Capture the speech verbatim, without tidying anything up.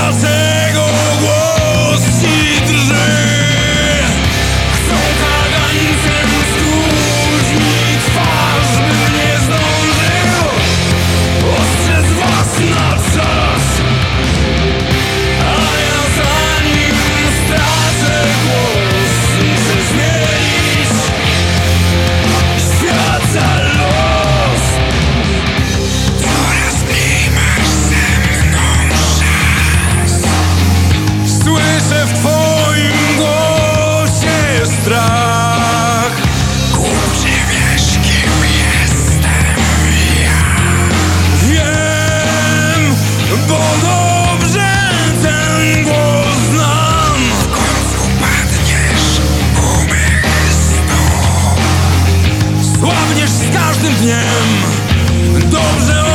dlaczego głos ci drży? Chcą kagańcem skuć mi twarz, bym nie zdążył ostrzec was na czas. A ja zanim stracę głos, muszę zmienić świata los. Coraz mniej masz ze mną szans. Słyszę w twoim głosie strach. Głupcze wiesz, kim jestem ja. Wiem, bo dobrze ten głos znam. W końcu padniesz u mych stóp. Słabniesz z każdym dniem. Dobrze